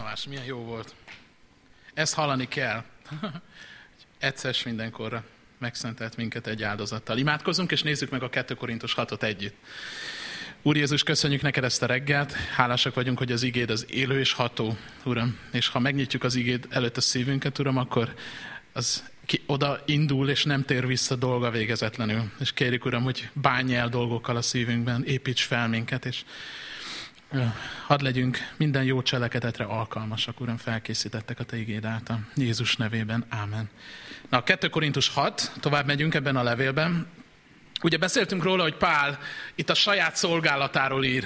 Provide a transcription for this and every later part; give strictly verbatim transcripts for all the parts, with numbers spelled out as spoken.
Népszavás, milyen jó volt. Ezt hallani kell. Egyszer mindenkorra megszentelt minket egy áldozattal. Imádkozzunk, és nézzük meg a kettő Korintus hatot együtt. Úr Jézus, köszönjük neked ezt a reggelt. Hálásak vagyunk, hogy az igéd az élő és ható, Uram. És ha megnyitjuk az igéd előtt a szívünket, Uram, akkor az ki oda indul, és nem tér vissza dolga végezetlenül. És kérjük, Uram, hogy bánj el dolgokkal a szívünkben, építs fel minket, és hadd legyünk minden jó cselekedetre alkalmasak, Uram, felkészítettek a te igéd által. Jézus nevében, ámen. Na, a kettő Korintus hat, tovább megyünk ebben a levélben. Ugye beszéltünk róla, hogy Pál itt a saját szolgálatáról ír.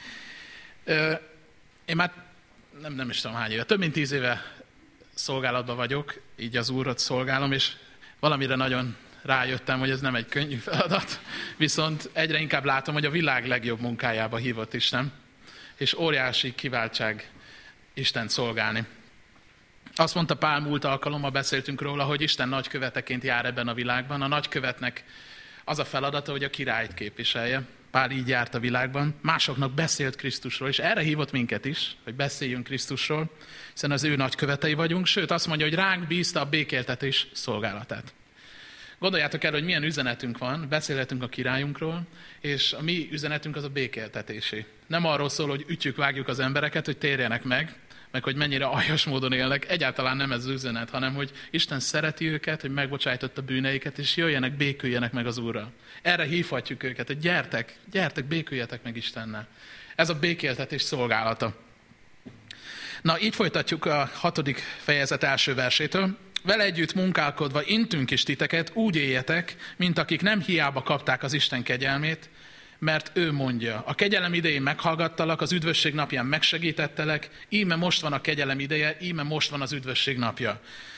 Én már nem, nem is tudom hány éve, több mint tíz éve szolgálatban vagyok, így az Úrat szolgálom, és valamire nagyon rájöttem, hogy ez nem egy könnyű feladat, viszont egyre inkább látom, hogy a világ legjobb munkájába hívott Isten, és óriási kiváltság Istent szolgálni. Azt mondta Pál, múlt alkalommal beszéltünk róla, hogy Isten nagyköveteként jár ebben a világban. A nagykövetnek az a feladata, hogy a királyt képviselje. Pál így járt a világban, másoknak beszélt Krisztusról, és erre hívott minket is, hogy beszéljünk Krisztusról, hiszen az ő nagykövetei vagyunk, sőt azt mondja, hogy ránk bízta a békéltetés szolgálatát. Gondoljátok el, hogy milyen üzenetünk van, beszélhetünk a királyunkról, és a mi üzenetünk az a békéltetésé. Nem arról szól, hogy ütjük, vágjuk az embereket, hogy térjenek meg, meg hogy mennyire aljas módon élnek. Egyáltalán nem ez az üzenet, hanem hogy Isten szereti őket, hogy megbocsájtott a bűneiket, és jöjjenek, béküljenek meg az Úrral. Erre hívhatjuk őket, hogy gyertek, gyertek, béküljetek meg Istennel. Ez a békéltetés szolgálata. Na, így folytatjuk a hatodik fejezet első versétől. Vele együtt munkálkodva intünk is titeket, úgy éljetek, mint akik nem hiába kapták az Isten kegyelmét, mert ő mondja, a kegyelem idején meghallgattalak, az üdvösség napján megsegítettelek, íme most van a kegyelem ideje, íme most van az üdvösség napja.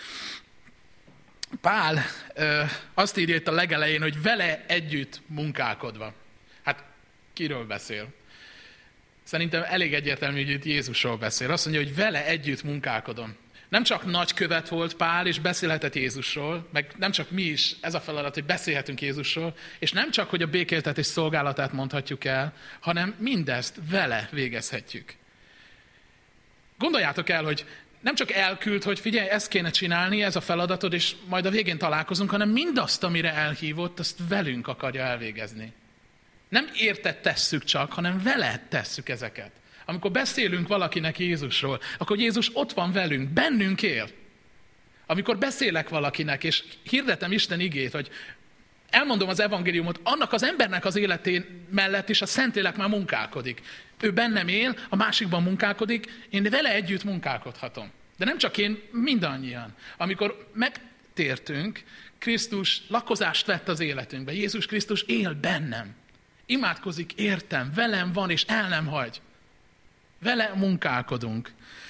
Pál ö, azt írja itt a legelején, hogy vele együtt munkálkodva. Hát kiről beszél? Szerintem elég egyértelmű, hogy itt Jézusról beszél. Azt mondja, hogy vele együtt munkálkodom. Nem csak nagykövet volt Pál, és beszélhetett Jézusról, meg nem csak mi is, ez a feladat, hogy beszélhetünk Jézusról, és nem csak, hogy a békéltetés szolgálatát mondhatjuk el, hanem mindezt vele végezhetjük. Gondoljátok el, hogy nem csak elküld, hogy figyelj, ezt kéne csinálni, ez a feladatod, és majd a végén találkozunk, hanem mindazt, amire elhívott, azt velünk akarja elvégezni. Nem érte tesszük csak, hanem vele tesszük ezeket. Amikor beszélünk valakinek Jézusról, akkor Jézus ott van velünk, bennünk él. Amikor beszélek valakinek, és hirdetem Isten igét, hogy elmondom az evangéliumot, annak az embernek az életén mellett is a Szentlélek már munkálkodik. Ő bennem él, a másikban munkálkodik, én vele együtt munkálkodhatom. De nem csak én, mindannyian. Amikor megtértünk, Krisztus lakozást vett az életünkbe. Jézus Krisztus él bennem. Imádkozik, értem, velem van, és el nem hagy. Vele munkálkodunk.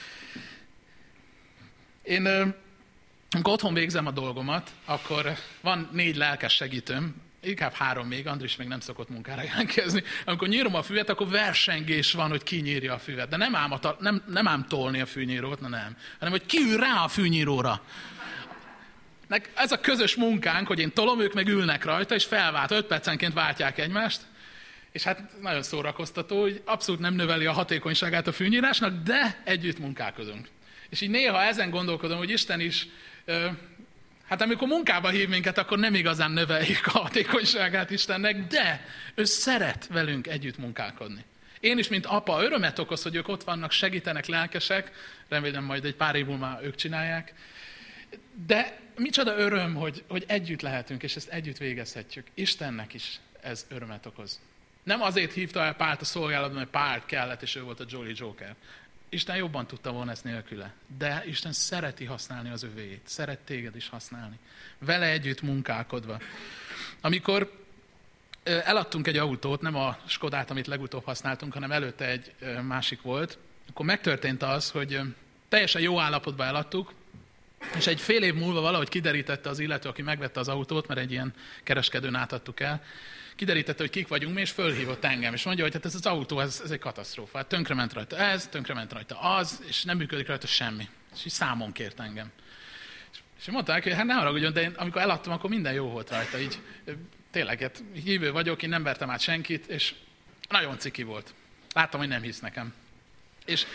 Én, amikor otthon végzem a dolgomat, akkor van négy lelkes segítőm, inkább három még, Andris még nem szokott munkára jelentkezni. Amikor nyírom a füvet, akkor versengés van, hogy ki nyírja a füvet. De nem ám, a, nem, nem ám tolni a fűnyírót, na nem, hanem hogy ki ül rá a fűnyíróra. Ez a közös munkánk, hogy én tolom, ők meg ülnek rajta, és felvált, öt percenként váltják egymást. És hát nagyon szórakoztató, hogy abszolút nem növeli a hatékonyságát a fűnyírásnak, de együtt munkálkodunk. És így néha ezen gondolkodom, hogy Isten is, hát amikor munkába hív minket, akkor nem igazán növeljük a hatékonyságát Istennek, de ő szeret velünk együtt munkálkodni. Én is, mint apa, örömet okoz, hogy ők ott vannak, segítenek, lelkesek, remélem majd egy pár év múlva már ők csinálják. De micsoda öröm, hogy, hogy együtt lehetünk, és ezt együtt végezhetjük. Istennek is ez örömet okoz. Nem azért hívta el Pált a szolgálatban, mert Pált kellett, és ő volt a Jolly Joker. Isten jobban tudta volna ezt nélküle. De Isten szereti használni az övéjét. Szeret téged is használni. Vele együtt munkálkodva. Amikor eladtunk egy autót, nem a Skodát, amit legutóbb használtunk, hanem előtte egy másik volt, akkor megtörtént az, hogy teljesen jó állapotban eladtuk, és egy fél év múlva valahogy kiderítette az illető, aki megvette az autót, mert egy ilyen kereskedőn átadtuk el, kiderítette, hogy kik vagyunk mi, és fölhívott engem, és mondja, hogy hát ez az autó, ez, ez egy katasztrófa. Hát tönkrement rajta ez, tönkrement rajta az, és nem működik rajta semmi. És így számon kért engem. És, és mondták, hogy hát ne haragudjon, de én amikor eladtam, akkor minden jó volt rajta. Így tényleg, hát hívő vagyok, én nem vertem át senkit, és nagyon ciki volt. Láttam, hogy nem hisz nekem. És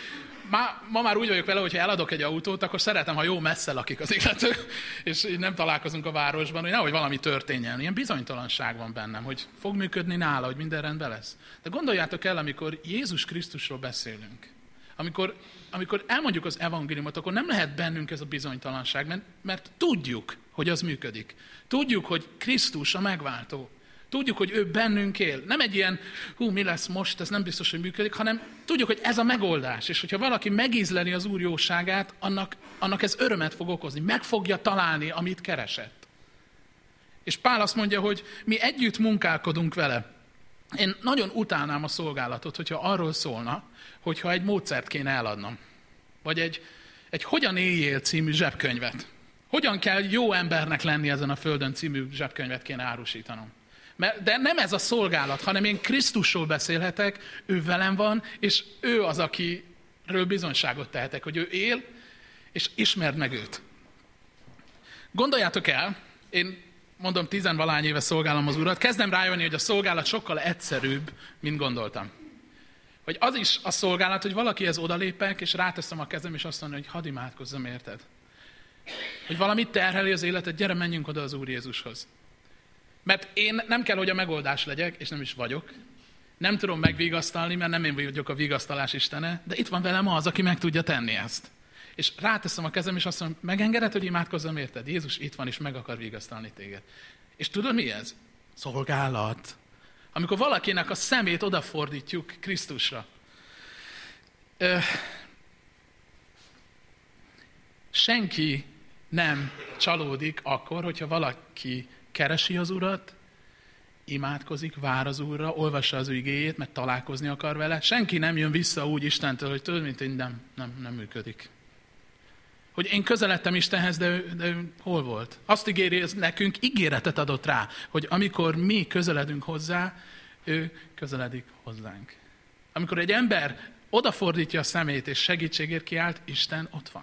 Ma, ma már úgy vagyok vele, hogy ha eladok egy autót, akkor szeretem, ha jó messze lakik az illető, és így nem találkozunk a városban, hogy nehogy valami történjen. Ilyen bizonytalanság van bennem, hogy fog működni nála, hogy minden rendben lesz. De gondoljátok el, amikor Jézus Krisztusról beszélünk, amikor, amikor elmondjuk az evangéliumot, akkor nem lehet bennünk ez a bizonytalanság, mert, mert tudjuk, hogy az működik. Tudjuk, hogy Krisztus a megváltó. Tudjuk, hogy ő bennünk él. Nem egy ilyen, hú, mi lesz most, ez nem biztos, hogy működik, hanem tudjuk, hogy ez a megoldás. És hogyha valaki megízleli az Úr jóságát, annak, annak ez örömet fog okozni. Meg fogja találni, amit keresett. És Pál azt mondja, hogy mi együtt munkálkodunk vele. Én nagyon utálnám a szolgálatot, hogyha arról szólna, hogyha egy módszert kéne eladnom. Vagy egy, egy Hogyan éljél című zsebkönyvet. Hogyan kell jó embernek lenni ezen a földön című zsebkönyvet kéne árusítanom. De nem ez a szolgálat, hanem én Krisztusról beszélhetek, ő velem van, és ő az, akiről bizonyságot tehetek, hogy ő él, és ismerd meg őt. Gondoljátok el, én mondom, tizenvalány éve szolgálom az Urat, kezdem rájönni, hogy a szolgálat sokkal egyszerűbb, mint gondoltam. Hogy az is a szolgálat, hogy valakihez odalépek, és ráteszem a kezem, és azt mondja, hogy hadd imádkozzam, érted? Hogy valamit terheli az életet, gyere, menjünk oda az Úr Jézushoz. Mert én nem kell, hogy a megoldás legyek, és nem is vagyok. Nem tudom megvigasztalni, mert nem én vagyok a vigasztalás istene, de itt van velem az, aki meg tudja tenni ezt. És ráteszem a kezem, és azt mondom, megengeded, hogy imádkozzam, érted? Jézus itt van, és meg akar vigasztalni téged. És tudod mi ez? Szolgálat. Amikor valakinek a szemét odafordítjuk Krisztusra. Ö, senki nem csalódik akkor, hogyha valaki keresi az Urat, imádkozik, vár az Úrra, olvassa az ő igéjét, mert találkozni akar vele. Senki nem jön vissza úgy Istentől, hogy tudod, mint én nem, nem, nem működik. Hogy én közeledtem Istenhez, de ő, de ő hol volt? Azt ígéri, ez nekünk ígéretet adott rá, hogy amikor mi közeledünk hozzá, ő közeledik hozzánk. Amikor egy ember odafordítja a szemét és segítségért kiált, Isten ott van.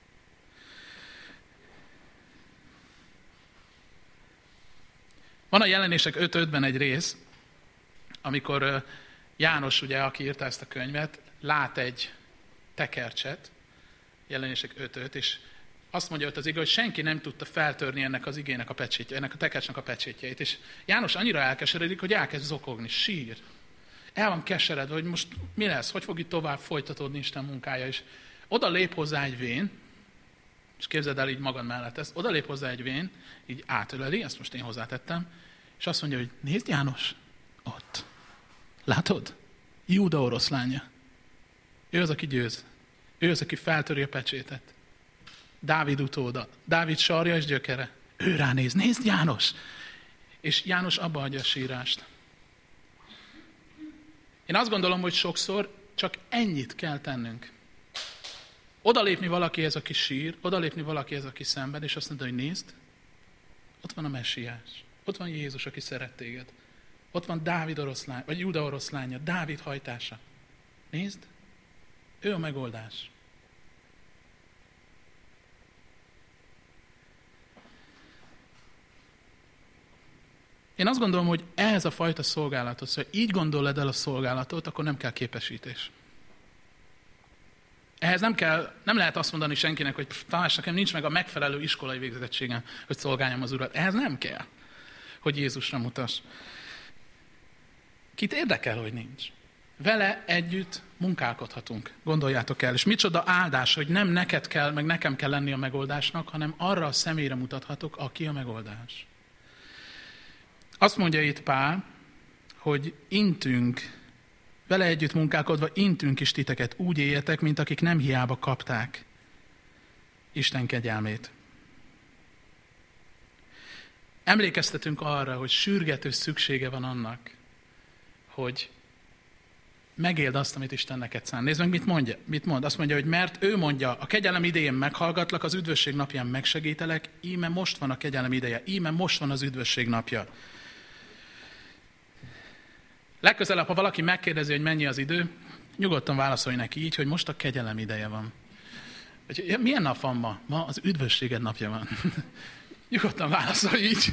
Van a Jelenések öt ötben egy rész, amikor János, ugye, aki írta ezt a könyvet, lát egy tekercset, Jelenések öt öt, és azt mondja ott az ige, hogy senki nem tudta feltörni ennek az igének a pecsétje, ennek a tekercsnek a pecsétjeit. És János annyira elkeseredik, hogy elkezd zokogni, sír. El van keseredve, hogy most mi lesz, hogy fog itt tovább folytatódni Isten munkája. És oda lép hozzá egy vén, és képzeld el így magad mellett ezt, oda lép hozzá egy vén, így átöleli, ezt most én hozzátettem, és azt mondja, hogy nézd János, ott. Látod? Júda oroszlánya. Ő az, aki győz. Ő az, aki feltöri a pecsétet. Dávid utóda. Dávid sarja és gyökere. Ő ránéz. Nézd János! És János abba hagyja a sírást. Én azt gondolom, hogy sokszor csak ennyit kell tennünk. Odalépni valakihez, aki sír, odalépni valakihez, aki szenved, és azt mondja, hogy nézd, ott van a messiás. Ott van Jézus, aki szeret téged. Ott van Dávid oroszlány, vagy Júda oroszlánya, Dávid hajtása. Nézd, ő a megoldás. Én azt gondolom, hogy ehhez a fajta szolgálathoz, ha így gondolod el a szolgálatot, akkor nem kell képesítés. Ehhez nem kell, nem lehet azt mondani senkinek, hogy talán nekem nincs meg a megfelelő iskolai végzettségem, hogy szolgáljam az Urat. Ehhez nem kell, hogy Jézusra mutass. Kit érdekel, hogy nincs? Vele együtt munkálkodhatunk, gondoljátok el. És micsoda áldás, hogy nem neked kell, meg nekem kell lenni a megoldásnak, hanem arra a személyre mutathatok, aki a megoldás. Azt mondja itt Pál, hogy intünk, vele együtt munkálkodva intünk is titeket, úgy éljetek, mint akik nem hiába kapták Isten kegyelmét. Emlékeztetünk arra, hogy sürgető szüksége van annak, hogy megéld azt, amit Isten neked szán. Nézd meg, mit mondja. Mit mond? Azt mondja, hogy mert ő mondja, a kegyelem idején meghallgatlak, az üdvösség napján megsegítelek, íme most van a kegyelem ideje, íme most van az üdvösség napja. Legközelebb, ha valaki megkérdezi, hogy mennyi az idő, nyugodtan válaszolj neki így, hogy most a kegyelem ideje van. Hogy milyen nap van ma? Ma az üdvösséged napja van. Nyugodtan válaszolj így.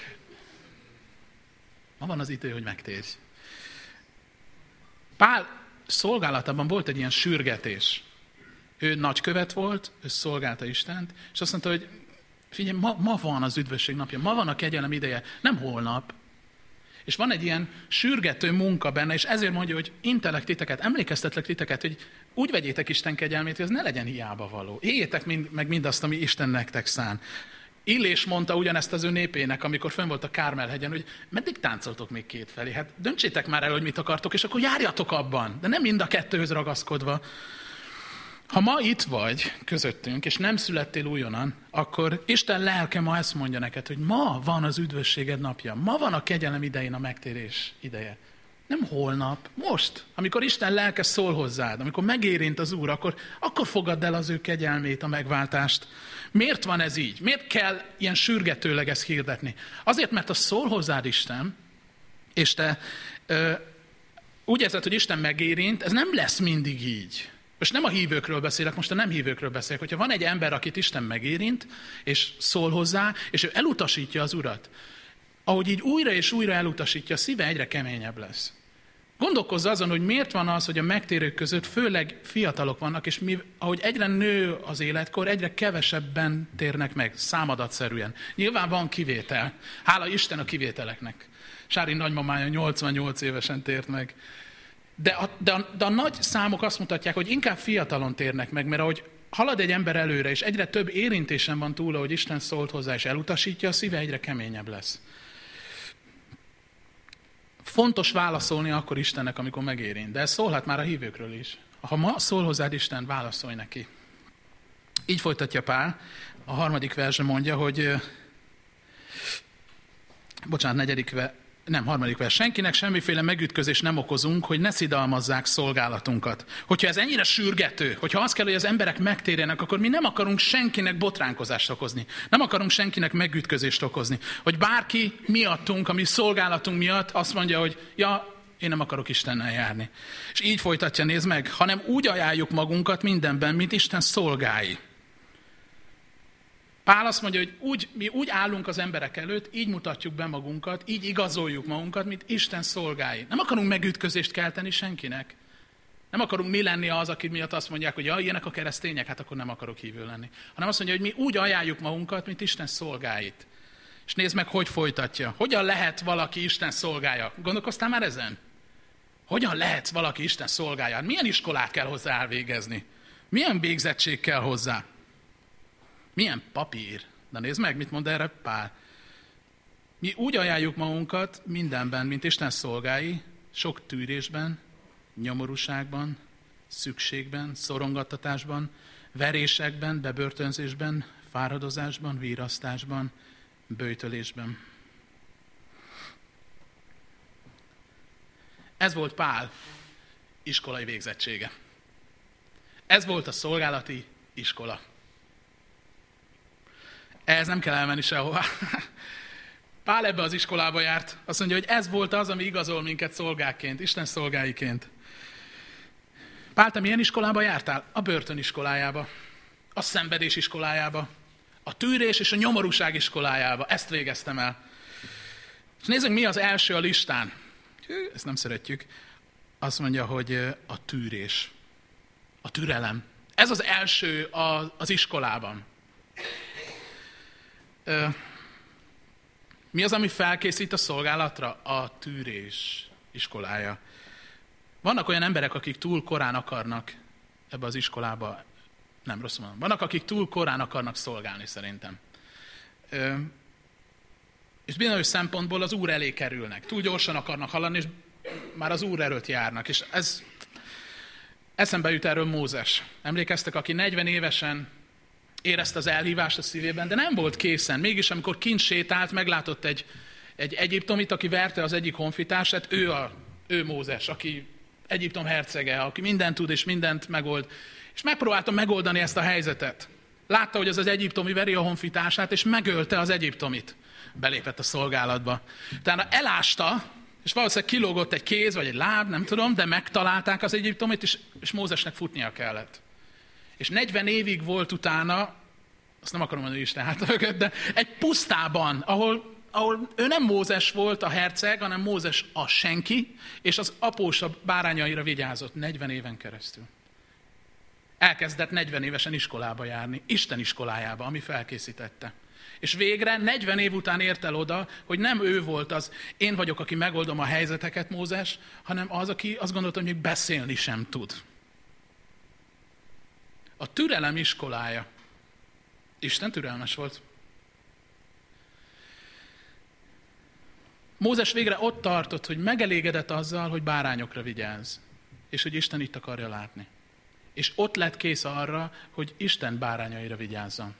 Ma van az idő, hogy megtérj. Pál szolgálatában volt egy ilyen sürgetés. Ő nagykövet volt, ő szolgálta Istent, és azt mondta, hogy figyelj, ma, ma van az üdvösség napja, ma van a kegyelem ideje, nem holnap. És van egy ilyen sürgető munka benne, és ezért mondja, hogy intelek titeket, emlékeztetlek titeket, hogy úgy vegyétek Isten kegyelmét, hogy ez ne legyen hiába való. Éljétek mind, meg mindazt, ami Isten nektek szán. Illés mondta ugyanezt az ő népének, amikor fönn volt a Kármel-hegyen, hogy meddig táncoltok még kétfelé? Hát döntsétek már el, hogy mit akartok, és akkor járjatok abban, de nem mind a kettőhöz ragaszkodva. Ha ma itt vagy közöttünk, és nem születtél újonnan, akkor Isten lelke ma ezt mondja neked, hogy ma van az üdvösséged napja, ma van a kegyelem idején a megtérés ideje. Nem holnap, most, amikor Isten lelke szól hozzád, amikor megérint az Úr, akkor, akkor fogadd el az ő kegyelmét, a megváltást. Miért van ez így? Miért kell ilyen sürgetőleg ezt hirdetni? Azért, mert a szól hozzád Isten, és te ö, úgy érzed, hogy Isten megérint, ez nem lesz mindig így. Most nem a hívőkről beszélek, most a nem hívőkről beszélek. Hogyha van egy ember, akit Isten megérint, és szól hozzá, és ő elutasítja az Urat, ahogy így újra és újra elutasítja, a szíve egyre keményebb lesz. Gondolkozz azon, hogy miért van az, hogy a megtérők között főleg fiatalok vannak, és mi, ahogy egyre nő az életkor, egyre kevesebben térnek meg, számadatszerűen. Nyilván van kivétel. Hála Isten a kivételeknek. Sári nagymamája nyolcvannyolc évesen tért meg. De a, de, a, de a nagy számok azt mutatják, hogy inkább fiatalon térnek meg, mert ahogy halad egy ember előre, és egyre több érintésen van túl, ahogy Isten szólt hozzá, és elutasítja, a szíve egyre keményebb lesz. Fontos válaszolni akkor Istennek, amikor megérint, de ez szólhat már a hívőkről is. Ha ma szól hozzád Isten, válaszolj neki. Így folytatja Pál, a harmadik verse mondja, hogy bocsánat, negyedik vers, nem, harmadik vers. Senkinek semmiféle megütközést nem okozunk, hogy ne szidalmazzák szolgálatunkat. Hogyha ez ennyire sürgető, hogyha azt kell, hogy az emberek megtérjenek, akkor mi nem akarunk senkinek botránkozást okozni. Nem akarunk senkinek megütközést okozni. Hogy bárki miattunk, a mi szolgálatunk miatt azt mondja, hogy ja, én nem akarok Istennel járni. És így folytatja, nézd meg, hanem úgy ajánljuk magunkat mindenben, mint Isten szolgái. Pál azt mondja, hogy úgy, mi úgy állunk az emberek előtt, így mutatjuk be magunkat, így igazoljuk magunkat, mint Isten szolgái. Nem akarunk megütközést kelteni senkinek. Nem akarunk mi lenni az, akik miatt azt mondják, hogy ja, ilyenek a keresztények, hát akkor nem akarok hívő lenni. Hanem azt mondja, hogy mi úgy ajánljuk magunkat, mint Isten szolgáit. És nézd meg, hogy folytatja. Hogyan lehet valaki Isten szolgája? Gondolkoztál már ezen? Hogyan lehet valaki Isten szolgája? Milyen iskolát kell hozzá elvégezni? Milyen végzettség kell hozzá? Milyen papír? De nézd meg, mit mond erre Pál. Mi úgy ajánljuk magunkat mindenben, mint Isten szolgái, sok tűrésben, nyomorúságban, szükségben, szorongattatásban, verésekben, bebörtönzésben, fáradozásban, virasztásban, böjtölésben. Ez volt Pál iskolai végzettsége. Ez volt a szolgálati iskola. Ehhez nem kell elmenni sehová. Pál ebbe az iskolába járt. Azt mondja, hogy ez volt az, ami igazol minket szolgákként, Isten szolgáiként. Pál, te milyen iskolába jártál? A börtöniskolájába, a szenvedés iskolájába, a tűrés és a nyomorúság iskolájába. Ezt végeztem el. És nézzük, mi az első a listán. Hű, ezt nem szeretjük. Azt mondja, hogy a tűrés, a türelem. Ez az első az iskolában. Mi az, ami felkészít a szolgálatra? A tűrés iskolája. Vannak olyan emberek, akik túl korán akarnak ebbe az iskolába, nem rosszul mondom, vannak, akik túl korán akarnak szolgálni szerintem. És bizonyos szempontból az Úr elé kerülnek. Túl gyorsan akarnak haladni, és már az Úr előtt járnak. És ez eszembe jut erről Mózes. Emlékeztek, aki negyven évesen érezte az elhívást a szívében, de nem volt készen. Mégis, amikor kint sétált, meglátott egy, egy egyiptomit, aki verte az egyik honfitársát, ő, a, ő Mózes, aki Egyiptom hercege, aki mindent tud és mindent megold. És megpróbálta megoldani ezt a helyzetet. Látta, hogy az az egyiptomi veri a honfitársát, és megölte az egyiptomit. Belépett a szolgálatba. Tehát elásta, és valószínűleg kilógott egy kéz, vagy egy láb, nem tudom, de megtalálták az egyiptomit, és, és Mózesnek futnia kellett. És negyven évig volt utána, azt nem akarom mondani, hogy Isten hátra mögött, de egy pusztában, ahol, ahol ő nem Mózes volt a herceg, hanem Mózes a senki, és az apósa bárányaira vigyázott negyven éven keresztül. Elkezdett negyven évesen iskolába járni, Isten iskolájába, ami felkészítette. És végre negyven év után ért el oda, hogy nem ő volt az, én vagyok, aki megoldom a helyzeteket, Mózes, hanem az, aki azt gondolta, hogy még beszélni sem tud. A türelem iskolája. Isten türelmes volt. Mózes végre ott tartott, hogy megelégedett azzal, hogy bárányokra vigyáz, és hogy Isten itt akarja látni. És ott lett kész arra, hogy Isten bárányaira vigyázzon.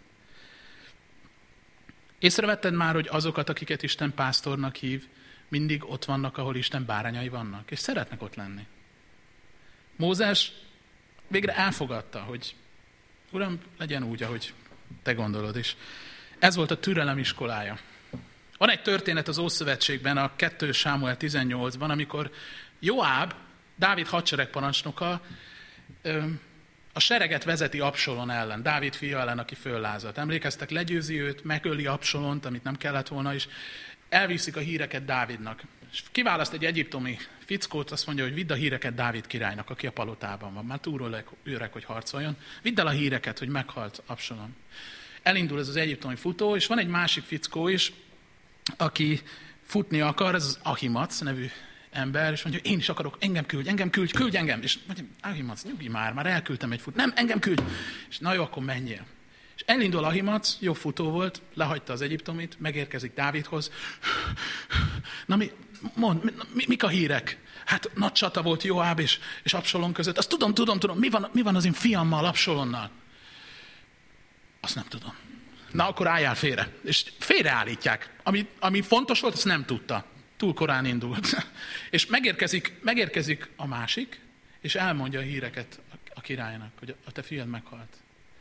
Észrevetted már, hogy azokat, akiket Isten pásztornak hív, mindig ott vannak, ahol Isten bárányai vannak, és szeretnek ott lenni. Mózes végre elfogadta, hogy Uram, legyen úgy, ahogy te gondolod is. Ez volt a türelem iskolája. Van egy történet az Ószövetségben, a kettő Sámuel tizennyolcban, amikor Joáb, Dávid hadseregparancsnoka, a sereget vezeti Absalon ellen, Dávid fia ellen, aki föllázadt. Emlékeztek, legyőzi őt, megöli Absalont, amit nem kellett volna, és elviszik a híreket Dávidnak. És kiválaszt egy egyiptomi fickót, azt mondja, hogy vidd a híreket Dávid királynak, aki a palotában van. Már túl öreg, hogy harcoljon. Vidd el a híreket, hogy meghalt Absalon. Elindul ez az egyiptomi futó, és van egy másik fickó is, aki futni akar, ez az Ahimac nevű ember, és mondja, én is akarok, engem küldj, engem küldj, küldj engem. És mondja, Ahimac, nyugi már, már elküldtem egy fut. Nem, engem küldj. És na jó, akkor menjél. És elindul Ahimac, jó futó volt, lehagyta az egyiptomit, megérkezik Dávidhoz. Na mi, mondd, mi, mik a hírek? Hát nagy csata volt Joáb és, és Absalon között. Azt tudom, tudom, tudom, mi van, mi van az én fiammal, Absalonnal? Azt nem tudom. Na, akkor álljál félre. És félreállítják. Ami, ami fontos volt, azt nem tudta. Túl korán indult. És megérkezik, megérkezik a másik, és elmondja a híreket a királynak, hogy a te fiad meghalt.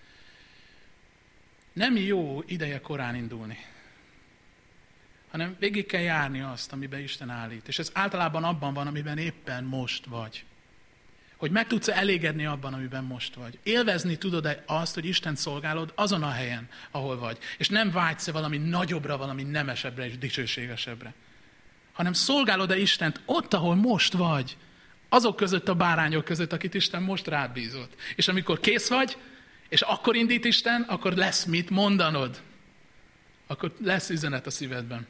Nem jó ideje korán indulni, hanem végig kell járni azt, amiben Isten állít. És ez általában abban van, amiben éppen most vagy. Hogy meg tudsz elégedni abban, amiben most vagy. Élvezni tudod-e azt, hogy Isten szolgálod azon a helyen, ahol vagy. És nem vágysz-e valami nagyobbra, valami nemesebbre és dicsőségesebbre. Hanem szolgálod-e Istent ott, ahol most vagy. Azok között a bárányok között, akit Isten most rád bízott. És amikor kész vagy, és akkor indít Isten, akkor lesz mit mondanod. Akkor lesz üzenet a szívedben.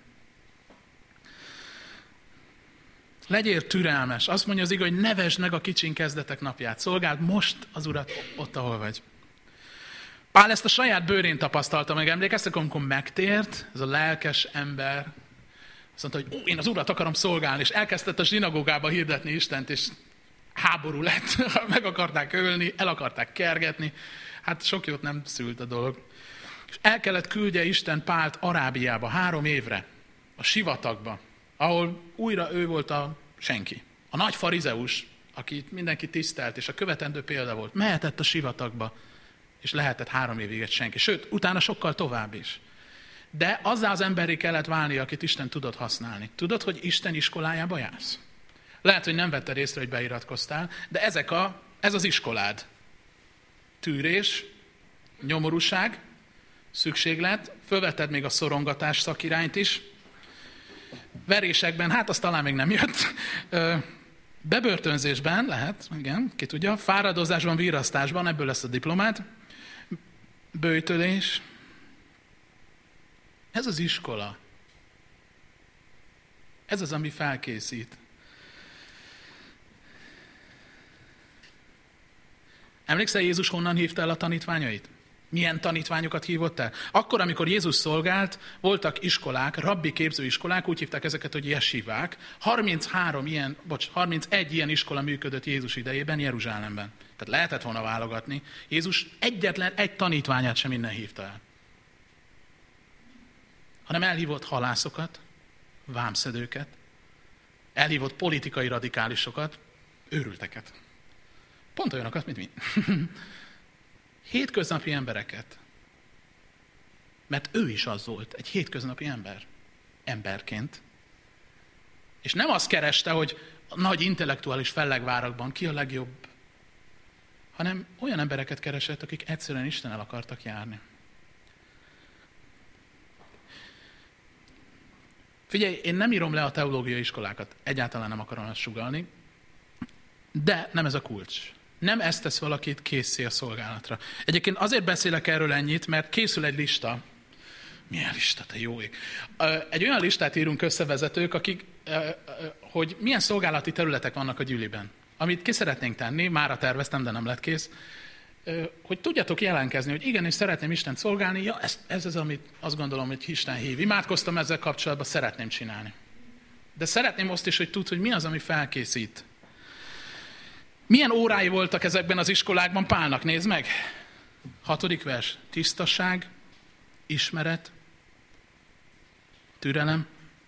Legyél türelmes. Azt mondja az ige, hogy ne vesd meg a kicsin kezdetek napját. Szolgáld most az Urat ott, ahol vagy. Pál ezt a saját bőrén tapasztalta meg. Emlékeztek, amikor megtért, ez a lelkes ember, azt mondta, hogy ó, én az Urat akarom szolgálni, és elkezdett a zsinagógába hirdetni Istent, és háború lett, meg akarták ölni, el akarták kergetni. Hát sok jót nem szült a dolog. És el kellett küldje Isten Pált Arábiába három évre, a sivatagba, ahol újra ő volt a senki. A nagy farizeus, akit mindenki tisztelt, és a követendő példa volt, mehetett a sivatagba, és lehetett három évig egy senki. Sőt, utána sokkal tovább is. De azzá az emberré kellett válni, akit Isten tudott használni. Tudod, hogy Isten iskolájába jársz? Lehet, hogy nem vetted észre, hogy beiratkoztál, de ezek a, ez az iskolád. Tűrés, nyomorúság, szükséglet, fölvetted még a szorongatás szakirányt is, verésekben, hát az talán még nem jött, bebörtönzésben lehet, igen, ki tudja, fáradozásban, virrasztásban, ebből lesz a diplomád, böjtölés. Ez az iskola. Ez az, ami felkészít. Emlékszel, Jézus honnan hívta el a tanítványait? Milyen tanítványokat hívott el? Akkor, amikor Jézus szolgált, voltak iskolák, rabbi képzőiskolák, úgy hívták ezeket, hogy jesivák. harminchárom ilyen, bocs, harmincegy ilyen iskola működött Jézus idejében Jeruzsálemben. Tehát lehetett volna válogatni. Jézus egyetlen egy tanítványát sem innen hívta el. Hanem elhívott halászokat, vámszedőket, elhívott politikai radikálisokat, őrülteket. Pont olyanokat, mint mi. Hétköznapi embereket. Mert ő is az volt, egy hétköznapi ember. Emberként. És nem azt kereste, hogy a nagy intellektuális fellegvárakban ki a legjobb, hanem olyan embereket keresett, akik egyszerűen Istennel akartak járni. Figyelj, én nem írom le a teológiai iskolákat, egyáltalán nem akarom ezt sugallni, de nem ez a kulcs. Nem ezt tesz valakit készé a szolgálatra. Egyébként azért beszélek erről ennyit, mert készül egy lista. Milyen lista, te jó ég? Egy olyan listát írunk összevezetők, akik, hogy milyen szolgálati területek vannak a gyüliben. Amit ki szeretnénk tenni, mára terveztem, de nem lett kész, hogy tudjatok jelentkezni, hogy igenis szeretném Istent szolgálni, ja, ez, ez az, amit azt gondolom, hogy Isten hív. Imádkoztam ezzel kapcsolatban, szeretném csinálni. De szeretném azt is, hogy tudd, hogy mi az, ami felkészít. Milyen órái voltak ezekben az iskolákban Pálnak, nézd meg! Hatodik vers. Tisztaság, ismeret, türelem,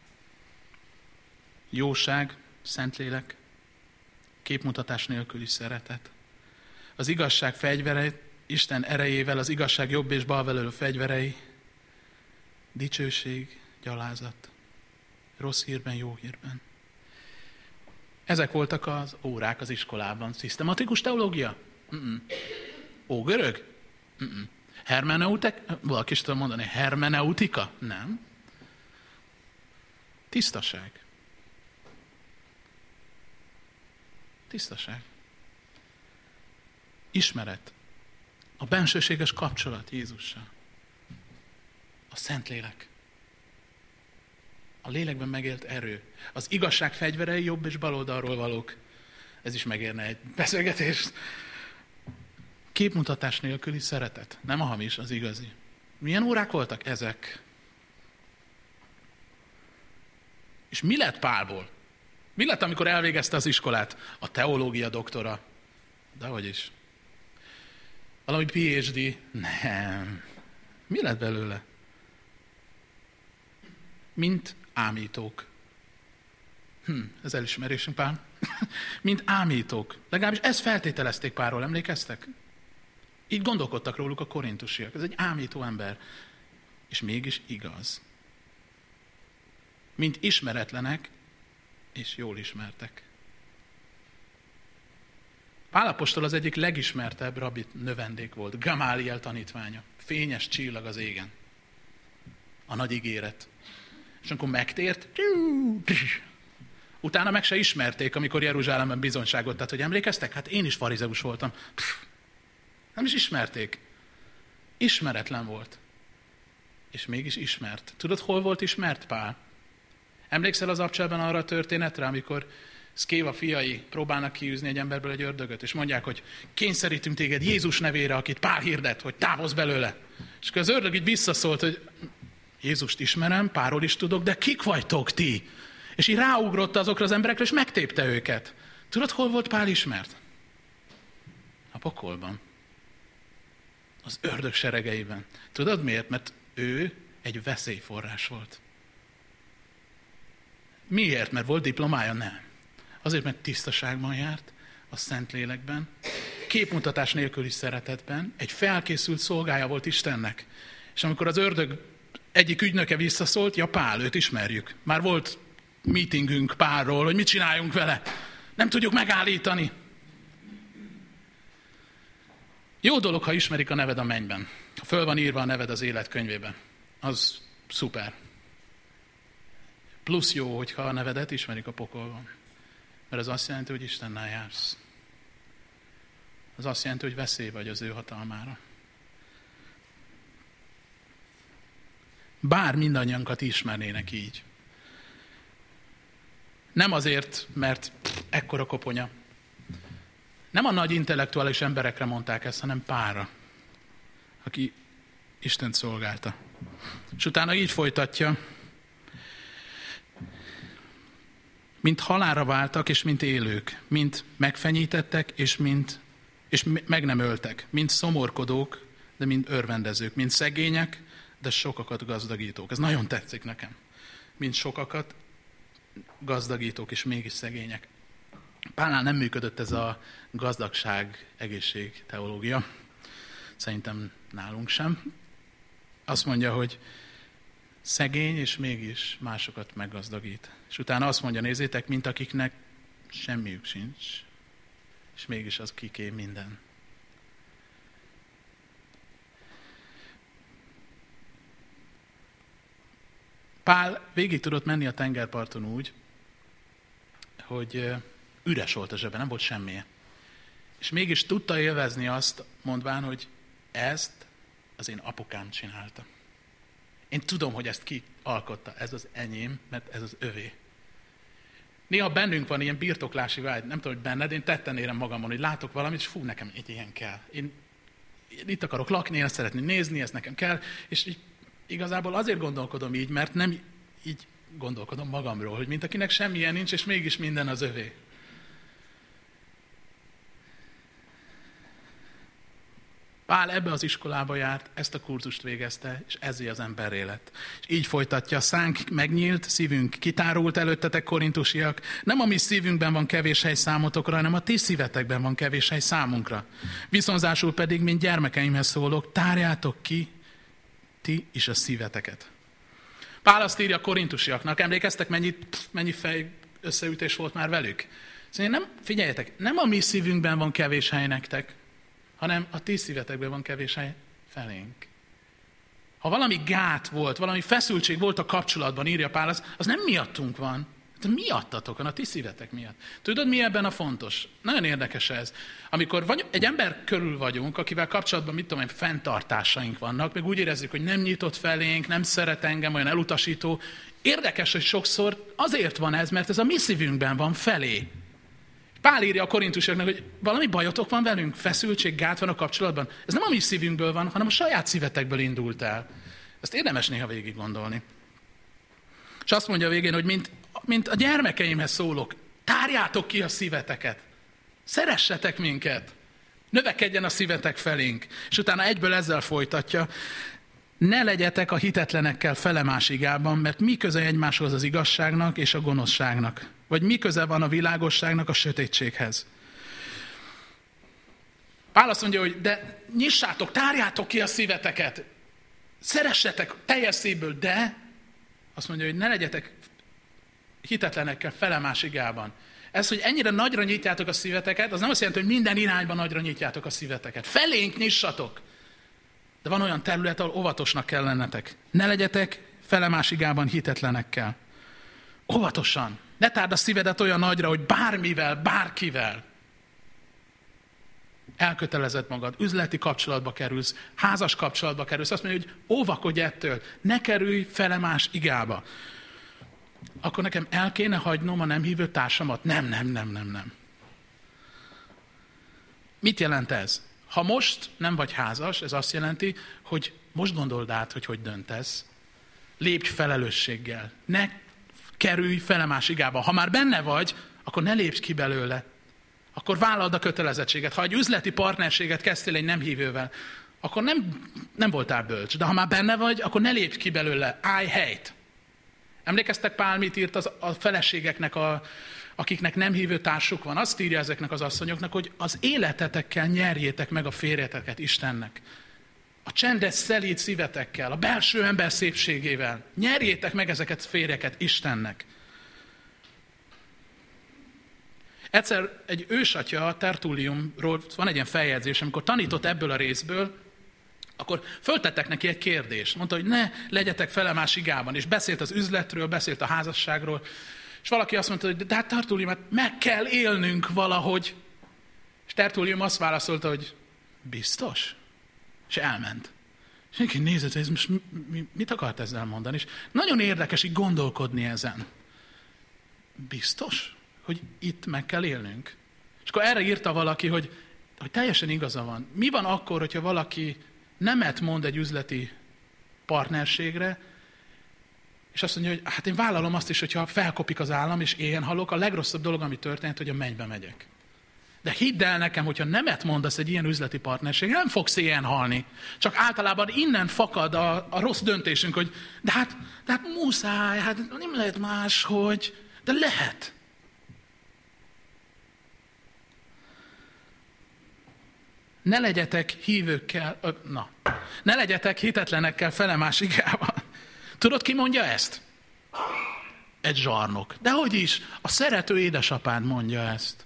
jóság, szentlélek, képmutatás nélküli szeretet. Az igazság fegyverei, Isten erejével az igazság jobb és bal velő fegyverei, dicsőség, gyalázat, rossz hírben, jó hírben. Ezek voltak az órák az iskolában. Szisztematikus teológia? Mm-mm. Ógörög? Mm-mm. Hermeneutek? Valaki is tudom mondani, hermeneutika? Nem. Tisztaság. Tisztaság. Ismeret. A bensőséges kapcsolat Jézussal. A Szentlélek. A lélekben megélt erő. Az igazság fegyverei jobb és bal oldalról valók. Ez is megérne egy beszélgetést. Képmutatás nélküli szeretet. Nem a hamis, az igazi. Milyen órák voltak ezek? És mi lett Pálból? Mi lett, amikor elvégezte az iskolát? A teológia doktora. Dehogy is. Valami pé há dé? Nem. Mi lett belőle? Mint ámítók. Hm, ez elismerésünk, Pál. Mint ámítók. Legalábbis ezt feltételezték Pálról, emlékeztek? Így gondolkodtak róluk a korintusiak. Ez egy ámító ember. És mégis igaz. Mint ismeretlenek, és jól ismertek. Pál apostol az egyik legismertebb rabbi növendék volt. Gamáliel tanítványa. Fényes csillag az égen. A nagy ígéret. És amikor megtért, utána meg se ismerték, amikor Jeruzsálemben bizonyságot tett, hogy emlékeztek? Hát én is farizeus voltam. Nem is ismerték. Ismeretlen volt. És mégis ismert. Tudod, hol volt ismert Pál? Emlékszel az Abcsában arra a történetre, amikor Szkéva fiai próbálnak kiűzni egy emberből egy ördögöt, és mondják, hogy kényszerítünk téged Jézus nevére, akit Pál hirdet, hogy távozz belőle. És akkor az ördög így visszaszólt, hogy Jézust ismerem, Pálról is tudok, de kik vagytok ti? És így ráugrott azokra az emberekre, és megtépte őket. Tudod, hol volt Pál ismert? A pokolban. Az ördög seregeiben. Tudod miért? Mert ő egy veszélyforrás volt. Miért? Mert volt diplomája? Nem. Azért, mert tisztaságban járt, a Szentlélekben, képmutatás nélküli szeretetben, egy felkészült szolgája volt Istennek. És amikor az ördög egyik ügynöke visszaszólt, ja Pál, őt ismerjük. Már volt meetingünk Pálról, hogy mit csináljunk vele. Nem tudjuk megállítani. Jó dolog, ha ismerik a neved a mennyben. Ha föl van írva a neved az élet könyvében. Az szuper. Plusz jó, hogyha a nevedet ismerik a pokolban. Mert az azt jelenti, hogy Istennel jársz. Az azt jelenti, hogy veszély vagy az ő hatalmára. Bár mindannyiunkat ismernének így. Nem azért, mert pff, ekkora koponya. Nem a nagy intellektuális emberekre mondták ezt, hanem Pálra, aki Istent szolgálta. És utána így folytatja, mint halálra váltak, és mint élők, mint megfenyítettek, és, mint, és meg nem öltek, mint szomorkodók, de mint örvendezők, mint szegények, de sokakat gazdagítók. Ez nagyon tetszik nekem. Mint sokakat gazdagítók, és mégis szegények. Pálnál nem működött ez a gazdagság, egészség teológia. Szerintem nálunk sem. Azt mondja, hogy szegény, és mégis másokat meggazdagít. És utána azt mondja, nézzétek, mint akiknek semmiük sincs, és mégis az kiké minden. Pál végig tudott menni a tengerparton úgy, hogy üres volt a zsebe, nem volt semmije. És mégis tudta élvezni azt, mondván, hogy ezt az én apukám csinálta. Én tudom, hogy ezt ki alkotta. Ez az enyém, mert ez az övé. Néha bennünk van ilyen birtoklási vágy, nem tudom, hogy benned, én tetten érem magamon, hogy látok valamit, és fú, nekem egy ilyen kell. Én, én itt akarok lakni, én ezt szeretném nézni, ez nekem kell, és így, igazából azért gondolkodom így, mert nem így gondolkodom magamról, hogy mint akinek semmilyen nincs, és mégis minden az övé. Pál ebbe az iskolába járt, ezt a kurzust végezte, és ezé az emberré lett. És így folytatja, szánk megnyílt, szívünk kitárult előttetek, korintusiak. Nem a mi szívünkben van kevés hely számotokra, hanem a ti szívetekben van kevés hely számunkra. Viszonzásul pedig, mint gyermekeimhez szólok, tárjátok ki ti is a szíveteket. Pál azt írja a korintusiaknak, emlékeztek, mennyi, mennyi fej összeütés volt már velük? Szóval nem, figyeljetek, nem a mi szívünkben van kevés hely nektek, hanem a ti szívetekben van kevés hely felénk. Ha valami gát volt, valami feszültség volt a kapcsolatban, írja Pál, az, az nem miattunk van, hanem miattatok, a ti szívetek miatt. Tudod, mi ebben a fontos? Nagyon érdekes ez. Amikor vagy, egy ember körül vagyunk, akivel kapcsolatban, mit tudom én, fenntartásaink vannak, meg úgy érezzük, hogy nem nyitott felénk, nem szeret engem, olyan elutasító. Érdekes, hogy sokszor azért van ez, mert ez a mi szívünkben van felé. Pál írja a korintusiaknak, hogy valami bajotok van velünk, feszültség, gát van a kapcsolatban. Ez nem a mi szívünkből van, hanem a saját szívetekből indult el. Ezt érdemes néha végig gondolni. És azt mondja a végén, hogy mint, mint a gyermekeimhez szólok, tárjátok ki a szíveteket. Szeressetek minket. Növekedjen a szívetek felénk. És utána egyből ezzel folytatja, ne legyetek a hitetlenekkel felemás igában, mert mi köze egymáshoz az igazságnak és a gonoszságnak? Vagy mi köze van a világosságnak a sötétséghez? Pál azt mondja, hogy de nyissátok, tárjátok ki a szíveteket. Szeressetek teljes szívből, de azt mondja, hogy ne legyetek hitetlenekkel felemás igában. Ez, hogy ennyire nagyra nyitjátok a szíveteket, az nem azt jelenti, hogy minden irányban nagyra nyitjátok a szíveteket. Felénk nyissatok. De van olyan terület, ahol óvatosnak kell lennetek. Ne legyetek felemás igában hitetlenekkel. Óvatosan. Ne tárd a szívedet olyan nagyra, hogy bármivel, bárkivel elkötelezed magad, üzleti kapcsolatba kerülsz, házas kapcsolatba kerülsz. Azt mondja, hogy óvakodj ettől, ne kerülj felemás igába. Akkor nekem el kéne hagynom a nem hívő társamat? Nem, nem, nem, nem, nem. Mit jelent ez? Ha most nem vagy házas, ez azt jelenti, hogy most gondold át, hogy hogy döntesz. Lépj felelősséggel. Ne kerülj felemás igába. Ha már benne vagy, akkor ne lépj ki belőle. Akkor vállald a kötelezettséget. Ha egy üzleti partnerséget kezdtél egy nem hívővel, akkor nem, nem voltál bölcs. De ha már benne vagy, akkor ne lépj ki belőle. Állj helyt. Emlékeztek, Pál mit írt az, a feleségeknek, a, akiknek nem hívő társuk van? Azt írja ezeknek az asszonyoknak, hogy az életetekkel nyerjétek meg a férjeteket Istennek. A csendes, szelíd szívetekkel, a belső ember szépségével. Nyerjétek meg ezeket férjeket Istennek. Egyszer egy ősatya a Tertulliumról van egy ilyen feljegyzés, amikor tanított ebből a részből, akkor föltettek neki egy kérdést. Mondta, hogy ne legyetek felemás igában, és beszélt az üzletről, beszélt a házasságról, és valaki azt mondta, hogy de hát Tertullium, hát meg kell élnünk valahogy. És Tertullium azt válaszolta, hogy biztos? És elment. És neki nézett, hogy ez most mit akart ezzel mondani? És nagyon érdekes így gondolkodni ezen. Biztos, hogy itt meg kell élnünk? És akkor erre írta valaki, hogy, hogy teljesen igaza van. Mi van akkor, hogyha valaki nemet mond egy üzleti partnerségre, és azt mondja, hogy hát én vállalom azt is, hogyha felkopik az állam, és éhen halok, a legrosszabb dolog, ami történt, hogy a mennybe megyek. De hidd el nekem, hogyha nemet mondasz egy ilyen üzleti partnerségre, nem fogsz éhen halni. Csak általában innen fakad a, a rossz döntésünk, hogy de hát, de hát muszáj, hát nem lehet máshogy, de lehet. Ne legyetek hívőkkel, na, ne legyetek hitetlenekkel felemás igában. Tudod, ki mondja ezt? Egy zsarnok. De hogy is? A szerető édesapád mondja ezt.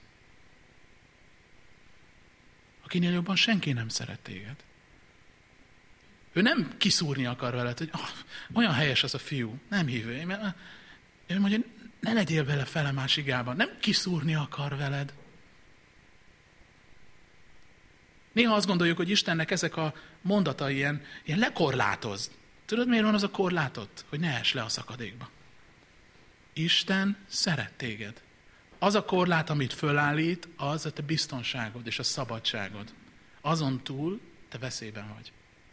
Akinél jobban senki nem szeret téged. Ő nem kiszúrni akar veled, hogy oh, olyan helyes az a fiú, nem hívő. Ő mondja, ne legyél vele felemás igában. Nem kiszúrni akar veled. Néha azt gondoljuk, hogy Istennek ezek a mondatai ilyen, ilyen lekorlátoz. Tudod, miért van az a korlátot? Hogy ne ess le a szakadékba. Isten szeret téged. Az a korlát, amit fölállít, az a te biztonságod és a szabadságod. Azon túl te veszélyben vagy.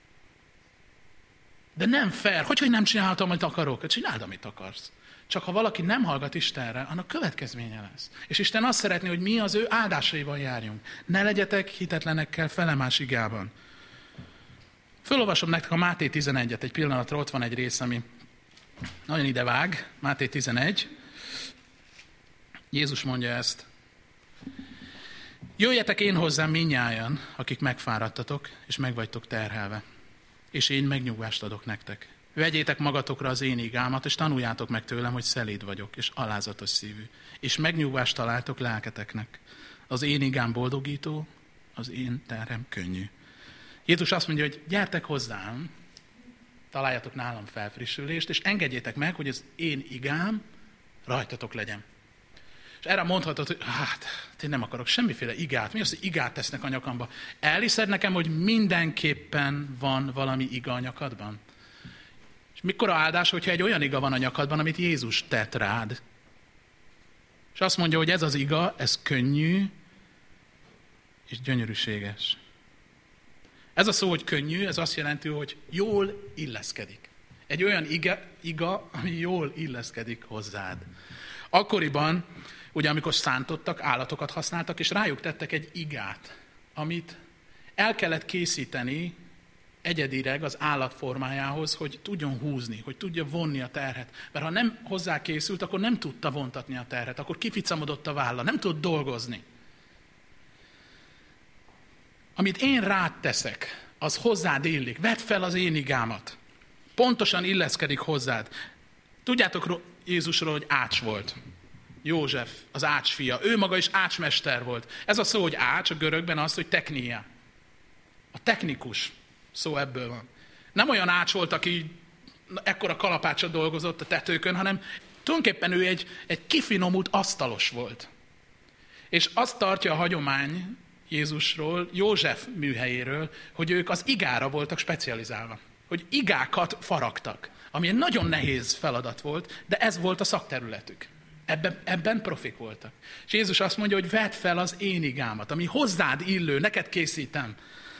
De nem fair. Hogy, hogy nem csinálhatom, amit akarok? Csináld, amit akarsz. Csak ha valaki nem hallgat Istenre, annak következménye lesz. És Isten azt szeretné, hogy mi az ő áldásaival járjunk. Ne legyetek hitetlenekkel felemás igában. Fölolvasom nektek a Máté tizenegyet, egy pillanatra, ott van egy rész, ami nagyon idevág. Máté tizenegy. Jézus mondja ezt. Jöjjetek én hozzám mindnyájan, akik megfáradtatok, és megvagytok terhelve, és én megnyugvást adok nektek. Vegyétek magatokra az én igámat, és tanuljátok meg tőlem, hogy szelíd vagyok, és alázatos szívű, és megnyugvást találtok lelketeknek. Az én igám boldogító, az én terhem könnyű. Jézus azt mondja, hogy gyertek hozzám, találjatok nálam felfrissülést, és engedjétek meg, hogy az én igám rajtatok legyen. És erre mondhatod, hogy hát, én nem akarok semmiféle igát. Mi az, hogy igát tesznek a nyakamba? Elhiszed nekem, hogy mindenképpen van valami iga a nyakadban? És mikor a áldás, hogyha egy olyan iga van a nyakadban, amit Jézus tett rád? És azt mondja, hogy ez az iga, ez könnyű és gyönyörűséges. Ez a szó, hogy könnyű, ez azt jelenti, hogy jól illeszkedik. Egy olyan iga, iga ami jól illeszkedik hozzád. Akkoriban, ugye amikor szántottak, állatokat használtak, és rájuk tettek egy igát, amit el kellett készíteni egyedileg az állat formájához, hogy tudjon húzni, hogy tudja vonni a terhet. Mert ha nem hozzá készült, akkor nem tudta vontatni a terhet, akkor kificamodott a válla, nem tud dolgozni. Amit én rád teszek, az hozzád illik. Vedd fel az én igámat. Pontosan illeszkedik hozzád. Tudjátok Jézusról, hogy ács volt. József, az ács fia. Ő maga is ácsmester volt. Ez a szó, hogy ács, a görögben az, hogy technia. A technikus szó ebből van. Nem olyan ács volt, aki ekkora kalapácsot dolgozott a tetőkön, hanem tulajdonképpen ő egy, egy kifinomult asztalos volt. És azt tartja a hagyomány Jézusról, József műhelyéről, hogy ők az igára voltak specializálva. Hogy igákat faragtak, ami egy nagyon nehéz feladat volt, de ez volt a szakterületük. Ebben, ebben profik voltak. És Jézus azt mondja, hogy vedd fel az én igámat, ami hozzád illő, neked készítem.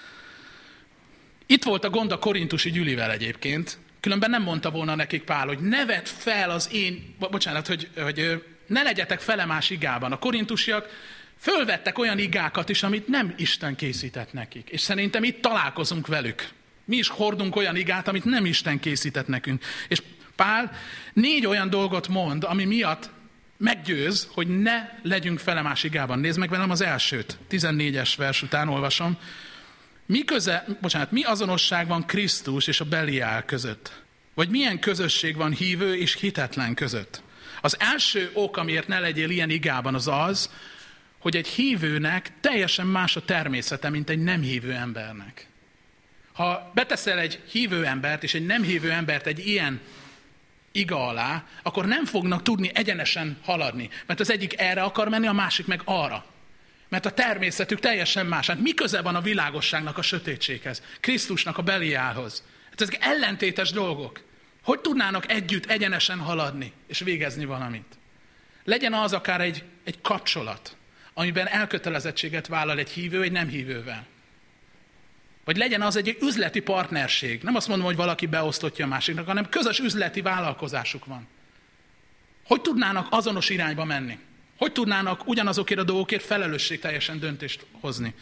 Itt volt a gond a korintusi gyülivel egyébként, különben nem mondta volna nekik Pál, hogy ne vedd fel az én, bocsánat, hogy, hogy ne legyetek felemás igában. A korintusiak fölvettek olyan igákat is, amit nem Isten készített nekik. És szerintem itt találkozunk velük. Mi is hordunk olyan igát, amit nem Isten készített nekünk. És Pál négy olyan dolgot mond, ami miatt meggyőz, hogy ne legyünk felemás igában. Nézd meg velem az elsőt, tizennégyes vers után olvasom. Mi köze, bocsánat, mi azonosság van Krisztus és a Beliál között? Vagy milyen közösség van hívő és hitetlen között? Az első ok, amiért ne legyél ilyen igában, az az, hogy egy hívőnek teljesen más a természete, mint egy nem hívő embernek. Ha beteszel egy hívő embert és egy nem hívő embert egy ilyen iga alá, akkor nem fognak tudni egyenesen haladni. Mert az egyik erre akar menni, a másik meg arra. Mert a természetük teljesen más. Hát mi köze van a világosságnak a sötétséghez? Krisztusnak a Beliálhoz? Hát ezek ellentétes dolgok. Hogy tudnának együtt egyenesen haladni és végezni valamit? Legyen az akár egy, egy kapcsolat, amiben elkötelezettséget vállal egy hívő egy nem hívővel. Vagy legyen az egy üzleti partnerség. Nem azt mondom, hogy valaki beosztotja a másiknak, hanem közös üzleti vállalkozásuk van. Hogy tudnának azonos irányba menni? Hogy tudnának ugyanazokért a dolgokért felelősségteljesen döntést hozni?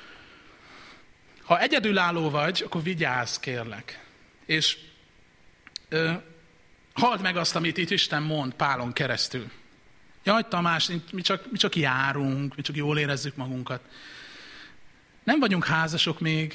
Ha egyedülálló vagy, akkor vigyázz, kérlek. És ö, halld meg azt, amit itt Isten mond Pálon keresztül. Jaj, Tamás, mi csak, mi csak járunk, mi csak jól érezzük magunkat. Nem vagyunk házasok még.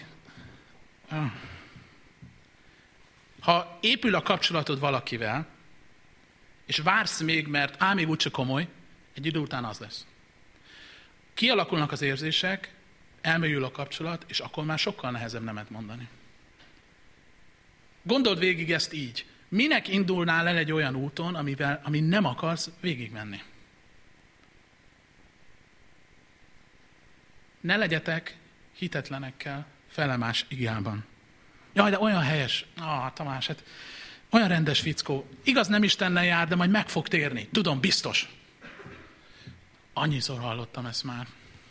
Ha épül a kapcsolatod valakivel, és vársz még, mert á, még úgyse komoly, egy idő után az lesz. Kialakulnak az érzések, elmélyül a kapcsolat, és akkor már sokkal nehezebb nemet mondani. Gondold végig ezt így. Minek indulnál el egy olyan úton, amivel, ami nem akarsz végigmenni? Ne legyetek hitetlenekkel felemás igában. Jaj, de olyan helyes. Ah, Tamás, hát olyan rendes fickó. Igaz, nem Istennel jár, de majd meg fog térni. Tudom, biztos. Annyiszor hallottam ezt már.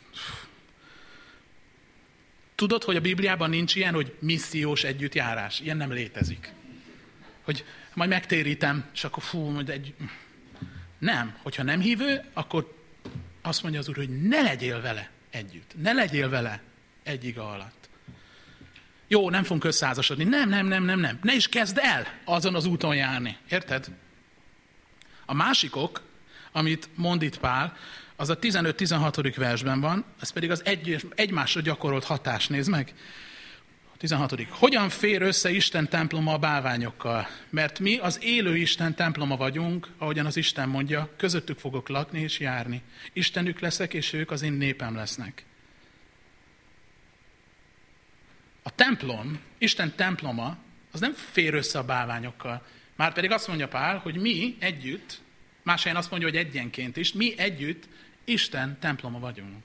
Tudod, hogy a Bibliában nincs ilyen, hogy missziós együttjárás. Ilyen nem létezik. Hogy majd megtérítem, és akkor fú, majd egy... Nem. Hogyha nem hívő, akkor azt mondja az Úr, hogy ne legyél vele együtt. Ne legyél vele egy iga alatt. Jó, nem fogunk összeházasodni. Nem, nem, nem, nem, nem. Ne is kezd el azon az úton járni. Érted? A másikok, amit mond itt Pál, az a tizenöt-tizenhatodik versben van, ez pedig az egy, egymásra gyakorolt hatás. Nézd meg. A tizenhatodik Hogyan fér össze Isten temploma a bálványokkal? Mert mi az élő Isten temploma vagyunk, ahogyan az Isten mondja, közöttük fogok lakni és járni. Istenük leszek, és ők az én népem lesznek. A templom, Isten temploma, az nem fér össze a bálványokkal. Márpedig azt mondja Pál, hogy mi együtt, más helyen azt mondja, hogy egyenként is, mi együtt Isten temploma vagyunk.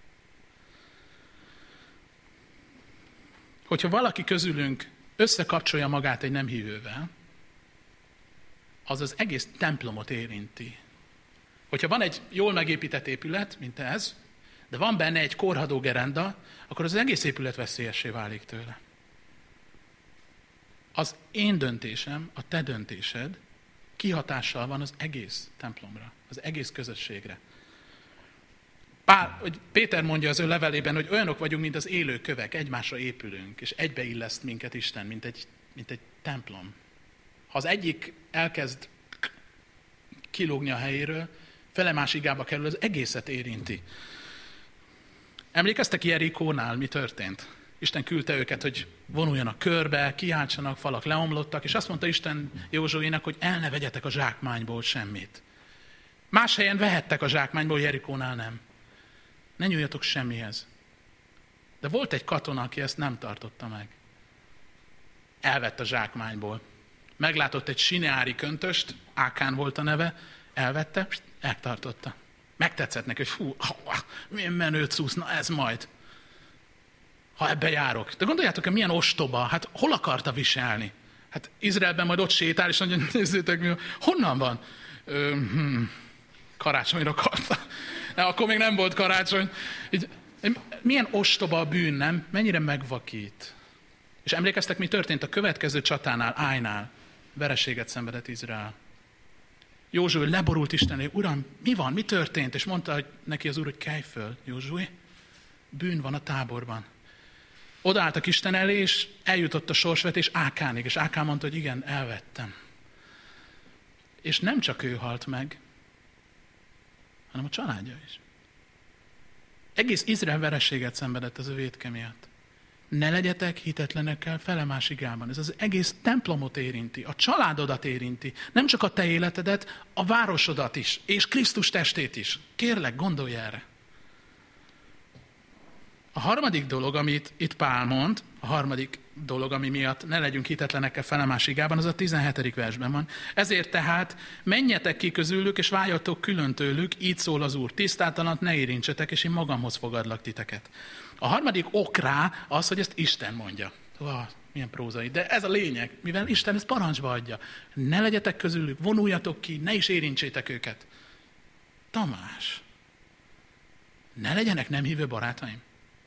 Hogyha valaki közülünk összekapcsolja magát egy nem hívővel, az az egész templomot érinti. Hogyha van egy jól megépített épület, mint ez, de van benne egy korhadó gerenda, akkor az egész épület veszélyessé válik tőle. Az én döntésem, a te döntésed kihatással van az egész templomra, az egész közösségre. Pál, hogy Péter mondja az ő levelében, hogy olyanok vagyunk, mint az élő kövek, egymásra épülünk, és egybeilleszt minket Isten, mint egy, mint egy templom. Ha az egyik elkezd kilógni a helyéről, felemás igába kerül, az egészet érinti. Emlékeztek Jerikónál, mi történt? Isten küldte őket, hogy vonuljanak körbe, kiáltsanak, falak leomlottak, és azt mondta Isten Józsuének, hogy el ne vegyetek a zsákmányból semmit. Más helyen vehettek a zsákmányból, Jerikónál nem. Ne nyúljatok semmihez. De volt egy katona, aki ezt nem tartotta meg. Elvett a zsákmányból. Meglátott egy sineári köntöst, Ákán volt a neve, elvette, eltartotta. Megtetszett neki, hogy fú, milyen menő cusz, na ez majd. Ha ebbe járok. De gondoljátok, milyen ostoba, hát hol akarta viselni? Hát Izraelben majd ott sétál, és mondja, nézzétek, mi, honnan van? Ö, hm, karácsonyra akarta. De akkor még nem volt karácsony. Így, milyen ostoba a bűn, nem? Mennyire megvakít. És emlékeztek, mi történt a következő csatánál, Ájnál? Vereséget szenvedett Izrael. Józsué leborult Istenné, Uram, mi van, mi történt? És mondta neki az Úr, hogy kelj föl, Józsué, bűn van a táborban. Odaálltak Isten elé, és eljutott a sorsvetés Ákánig, és Ákán mondta, hogy igen, elvettem. És nem csak ő halt meg, hanem a családja is. Egész Izrael vereséget szenvedett az ő vétke miatt. Ne legyetek hitetlenekkel felemás igában. Ez az egész templomot érinti, a családodat érinti, nem csak a te életedet, a városodat is, és Krisztus testét is. Kérlek, gondolj erre. A harmadik dolog, amit itt Pál mond, a harmadik dolog, ami miatt ne legyünk hitetlenekkel felemás igában, az a tizenhetedik versben van. Ezért tehát menjetek ki közülük, és váljatok külön tőlük, így szól az Úr. Tisztátalant ne érintsetek, és én magamhoz fogadlak titeket. A harmadik ok rá az, hogy ezt Isten mondja. Wow, milyen prózai. De ez a lényeg, mivel Isten ezt parancsba adja. Ne legyetek közülük, vonuljatok ki, ne is érintsétek őket. Tamás, ne legyenek nem hívő barátaim.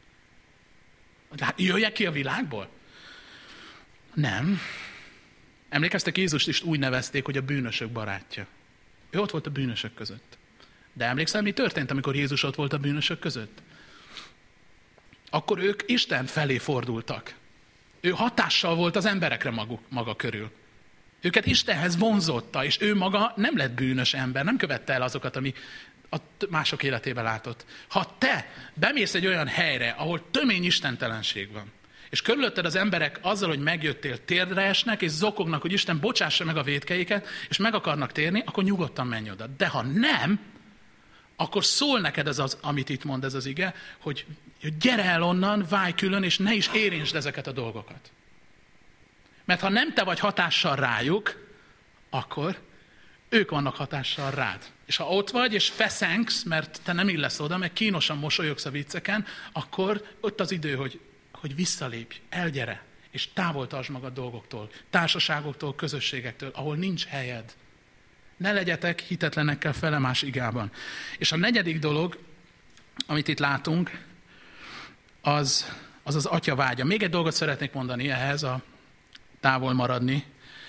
Jöjjek ki a világból? Nem. Emlékeztek, Jézust is úgy nevezték, hogy a bűnösök barátja. Ő ott volt a bűnösök között. De emlékszel, mi történt, amikor Jézus ott volt a bűnösök között? Akkor ők Isten felé fordultak. Ő hatással volt az emberekre maguk, maga körül. Őket Istenhez vonzotta, és ő maga nem lett bűnös ember, nem követte el azokat, ami a mások életében látott. Ha te bemész egy olyan helyre, ahol tömény istentelenség van, és körülötted az emberek azzal, hogy megjöttél, térdre esnek, és zokognak, hogy Isten bocsássa meg a vétkeiket, és meg akarnak térni, akkor nyugodtan menj oda. De ha nem, akkor szól neked ez az, amit itt mond ez az ige, hogy gyere el onnan, válj külön, és ne is érintsd ezeket a dolgokat. Mert ha nem te vagy hatással rájuk, akkor ők vannak hatással rád. És ha ott vagy, és feszengsz, mert te nem illesz oda, meg kínosan mosolyogsz a vicceken, akkor ott az idő, hogy, hogy visszalépj, elgyere, és távol tartsd magad dolgoktól, társaságoktól, közösségektől, ahol nincs helyed. Ne legyetek hitetlenekkel felemás igában. És a negyedik dolog, amit itt látunk, az az, az atya vágya. Még egy dolgot szeretnék mondani ehhez, a távol maradni.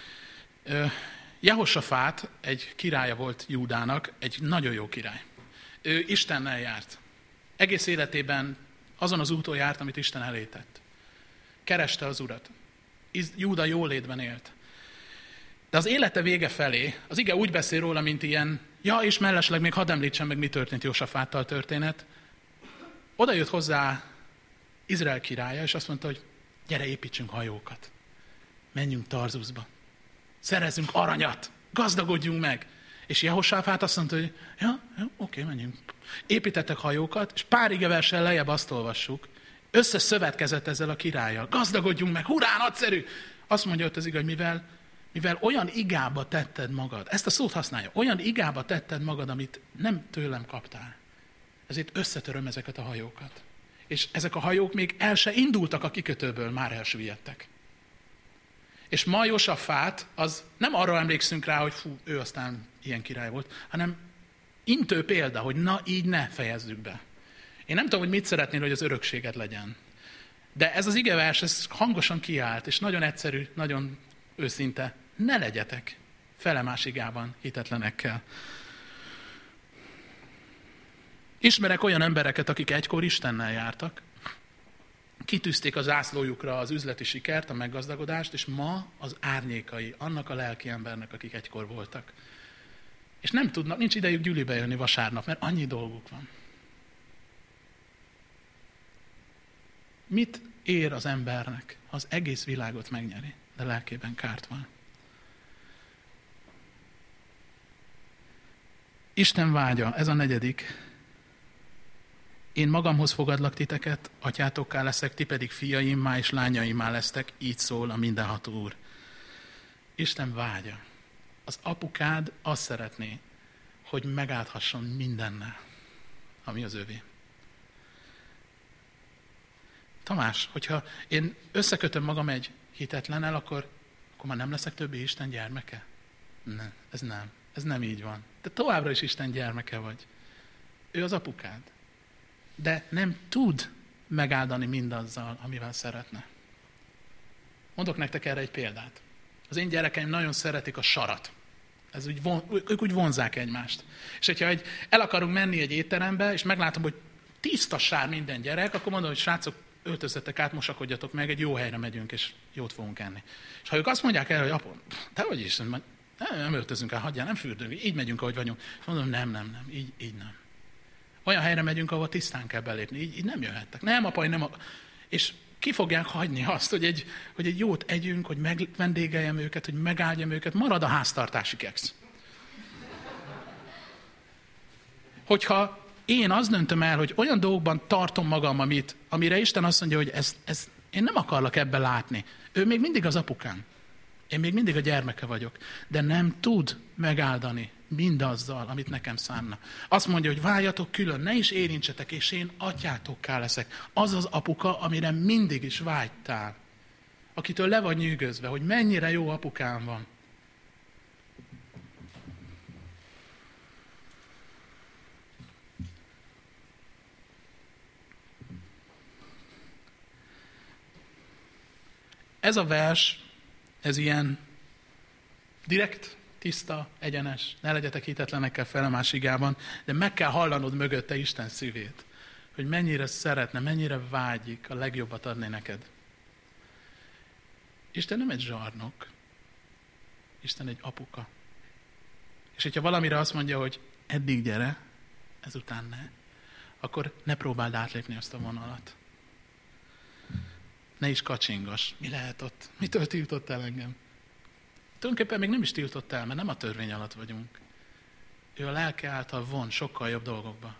Jehosafát egy királya volt Júdának, egy nagyon jó király. Ő Istennel járt. Egész életében azon az úton járt, amit Isten elé tett. Kereste az Urat. Júda jólétben élt. De az élete vége felé, az ige úgy beszél róla, mint ilyen, ja, és mellesleg még hadd említsem meg, mi történt Jósafáttal történet. Oda jött hozzá Izrael királya, és azt mondta, hogy gyere, építsünk hajókat. Menjünk Tarzuszba. Szerezzünk aranyat. Gazdagodjunk meg. És Jehosafát azt mondta, hogy ja, ja oké, menjünk. Építettek hajókat, és pár igeversen lejjebb azt olvassuk, összeszövetkezett ezzel a királlyal. Gazdagodjunk meg, hurrá, nagyszerű! Azt mondja ott az ige, hogy mivel, mivel olyan igába tetted magad, ezt a szót használja, olyan igába tetted magad, amit nem tőlem kaptál. Ezért összetöröm ezeket a hajókat. És ezek a hajók még el se indultak a kikötőből, már elsüllyedtek. És ma Jósafát, az nem arra emlékszünk rá, hogy fú, ő aztán ilyen király volt, hanem intő példa, hogy na így ne fejezzük be. Én nem tudom, hogy mit szeretnél, hogy az örökséged legyen. De ez az igevers, ez hangosan kiállt, és nagyon egyszerű, nagyon őszinte. Ne legyetek felemás igában hitetlenekkel. Ismerek olyan embereket, akik egykor Istennel jártak, kitűzték a zászlójukra az üzleti sikert, a meggazdagodást, és ma az árnyékai annak a lelki embernek, akik egykor voltak. És nem tudnak, nincs idejük gyülibe jönni vasárnap, mert annyi dolguk van. Mit ér az embernek, ha az egész világot megnyeri, de lelkében kárt van? Isten vágya, ez a negyedik. Én magamhoz fogadlak titeket, atyátokká leszek, ti pedig fiaimmá és lányaimmá lesztek, így szól a mindenható Úr. Isten vágya. Az apukád azt szeretné, hogy megáldhasson mindennel, ami az övé. Tamás, hogyha én összekötöm magam egy hitetlennel, akkor, akkor már nem leszek többé Isten gyermeke? Nem, ez nem. Ez nem így van. Te továbbra is Isten gyermeke vagy. Ő az apukád. De nem tud megáldani mindazzal, amivel szeretne. Mondok nektek erre egy példát. Az én gyerekeim nagyon szeretik a sarat. Ez úgy von, ők úgy vonzák egymást. És hogyha egy, el akarunk menni egy étterembe, és meglátom, hogy tiszta sár minden gyerek, akkor mondom, hogy srácok, öltözzetek át, mosakodjatok meg, egy jó helyre megyünk, és jót fogunk enni. És ha ők azt mondják el, hogy apa, te vagy is, nem, nem öltözünk el, hagyjál, nem fürdünk, így megyünk, ahogy vagyunk. És mondom, nem, nem, nem, így, így nem. Olyan helyre megyünk, ahol tisztán kell belépni, így, így nem jöhettek. Nem, apa, nem. A... És ki fogják hagyni azt, hogy egy, hogy egy jót együnk, hogy megvendégeljem őket, hogy megáldjam őket, marad a háztartási keksz. Hogyha én azt döntöm el, hogy olyan dolgokban tartom magam, amit, amire Isten azt mondja, hogy ez, ez, én nem akarlak ebben látni. Ő még mindig az apukám. Én még mindig a gyermeke vagyok. De nem tud megáldani mindazzal, amit nekem szánna. Azt mondja, hogy váljatok külön, ne is érintsetek, és én atyátokká leszek. Az az apuka, amire mindig is vágytál. Akitől le vagy nyűgözve, hogy mennyire jó apukám van. Ez a vers, ez ilyen direkt, tiszta, egyenes, ne legyetek hitetlenekkel felemás igában, de meg kell hallanod mögötte Isten szívét, hogy mennyire szeretne, mennyire vágyik a legjobbat adni neked. Isten nem egy zsarnok, Isten egy apuka. És hogyha valamire azt mondja, hogy eddig gyere, ezután ne, akkor ne próbáld átlépni azt a vonalat. Ne is kacsingas. Mi lehet ott? Mitől tiltott el engem? Tulajdonképpen még nem is tiltott el, mert nem a törvény alatt vagyunk. Ő a lelke által von sokkal jobb dolgokba.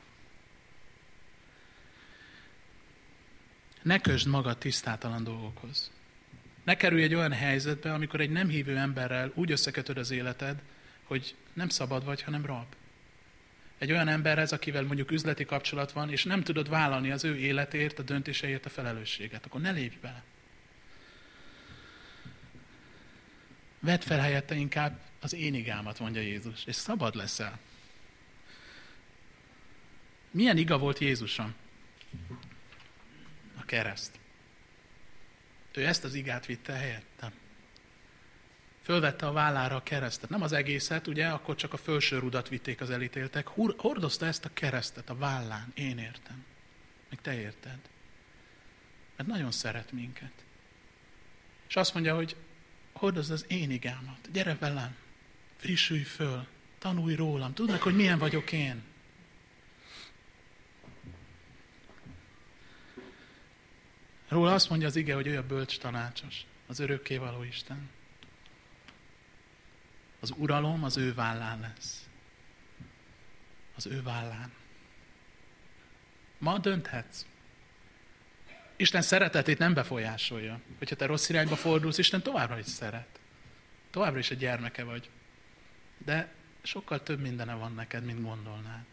Ne kösd magad tisztátalan dolgokhoz. Ne kerülj egy olyan helyzetbe, amikor egy nem hívő emberrel úgy összekötöd az életed, hogy nem szabad vagy, hanem rab. Egy olyan emberhez, akivel mondjuk üzleti kapcsolat van, és nem tudod vállalni az ő életért, a döntéseért a felelősséget, akkor ne lépj bele. Vedd fel helyette inkább az én igámat, mondja Jézus, és szabad leszel. Milyen iga volt Jézuson? A kereszt. Ő ezt az igát vitte helyettem. Fölvette a vállára a keresztet. Nem az egészet, ugye, akkor csak a felső rudat vitték az elítéltek. Hordozta ezt a keresztet a vállán, én értem. Meg te érted. Mert nagyon szeret minket. És azt mondja, hogy hordozd az én igámat. Gyere velem, frissülj föl, tanulj rólam, tudd meg, hogy milyen vagyok én. Róla azt mondja az ige, hogy ő a bölcs tanácsos, az örökkévaló Isten. Az uralom az ő vállán lesz. Az ő vállán. Ma dönthetsz. Isten szeretetét nem befolyásolja. Hogyha te rossz irányba fordulsz, Isten továbbra is szeret. Továbbra is egy gyermeke vagy. De sokkal több mindene van neked, mint gondolnád.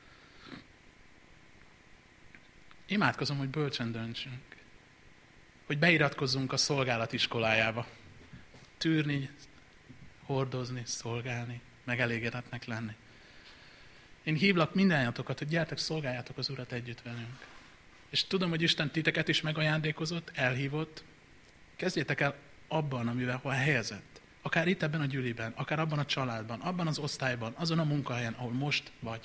Imádkozom, hogy bölcsen döntsünk. Hogy beiratkozzunk a szolgálat iskolájába. Tűrni, hordozni, szolgálni, megelégedetnek lenni. Én hívlak mindannyiatokat, hogy gyertek, szolgáljátok az Urat együtt velünk. És tudom, hogy Isten titeket is megajándékozott, elhívott. Kezdjétek el abban, amivel hol helyezett. Akár itt ebben a gyüliben, akár abban a családban, abban az osztályban, azon a munkahelyen, ahol most vagy.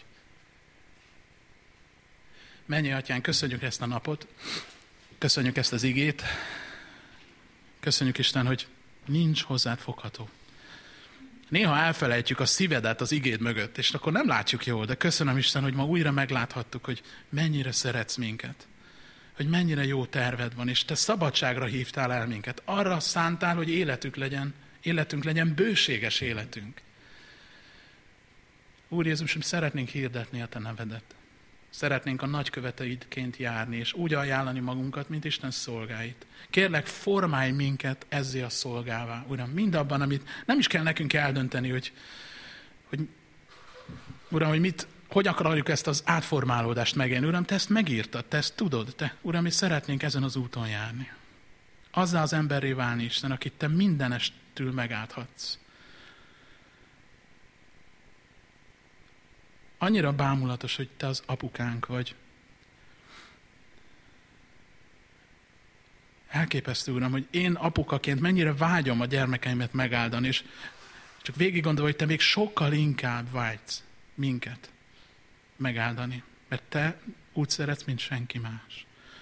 Mennyei Atyánk, köszönjük ezt a napot, köszönjük ezt az igét, köszönjük Isten, hogy nincs hozzád fogható. Néha elfelejtjük a szívedet az igéd mögött, és akkor nem látjuk jól, de köszönöm Isten, hogy ma újra megláthattuk, hogy mennyire szeretsz minket, hogy mennyire jó terved van, és te szabadságra hívtál el minket. Arra szántál, hogy életünk legyen, életünk legyen bőséges életünk. Úr Jézus, szeretnénk hirdetni a te nevedet. Szeretnénk a nagyköveteidként járni, és úgy ajánlani magunkat, mint Isten szolgáit. Kérlek, formálj minket ezzé a szolgává, Uram, mindabban, amit nem is kell nekünk eldönteni, hogy, hogy Uram, hogy mit, hogy akarjuk ezt az átformálódást megélni. Uram, te ezt megírtad, te ezt tudod, te, Uram, mi szeretnénk ezen az úton járni. Azzá az emberré válni, Isten, akit te mindenestül megállhatsz. Annyira bámulatos, hogy te az apukánk vagy. Elképesztő, Uram, hogy én apukaként mennyire vágyom a gyermekeimet megáldani, és csak végig gondolom, hogy te még sokkal inkább vágysz minket megáldani, mert te úgy szeretsz, mint senki más.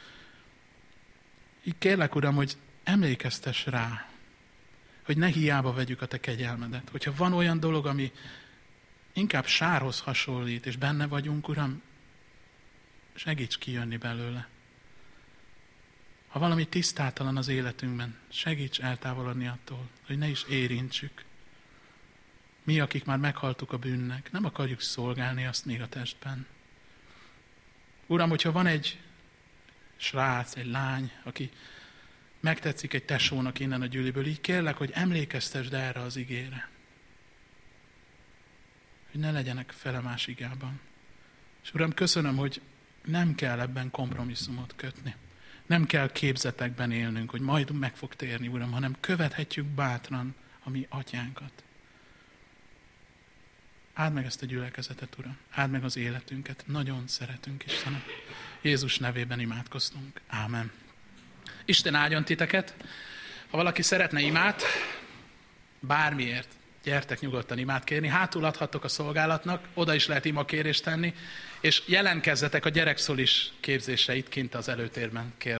Így kérlek, Uram, hogy emlékeztess rá, hogy ne hiába vegyük a te kegyelmedet. Hogyha van olyan dolog, ami inkább sárhoz hasonlít, és benne vagyunk, Uram, segíts kijönni belőle. Ha valami tisztátalan az életünkben, segíts eltávolodni attól, hogy ne is érintsük. Mi, akik már meghaltuk a bűnnek, nem akarjuk szolgálni azt még a testben. Uram, hogyha van egy srác, egy lány, aki megtetszik egy tesónak innen a gyűliből, így kérlek, hogy emlékeztesd erre az igére. Hogy ne legyenek felemás igában. És Uram, köszönöm, hogy nem kell ebben kompromisszumot kötni. Nem kell képzetekben élnünk, hogy majd meg fog térni, Uram, hanem követhetjük bátran a mi atyánkat. Áld meg ezt a gyülekezetet, Uram. Áld meg az életünket. Nagyon szeretünk, Istenem. Jézus nevében imádkoztunk. Ámen. Isten áldjon titeket. Ha valaki szeretne imát, bármiért, gyertek nyugodtan imát kérni. Hátul adhattok a szolgálatnak, oda is lehet imakérést tenni, és jelentkezzetek a gyerekszolis képzésre itt kint az előtérben, kérlek.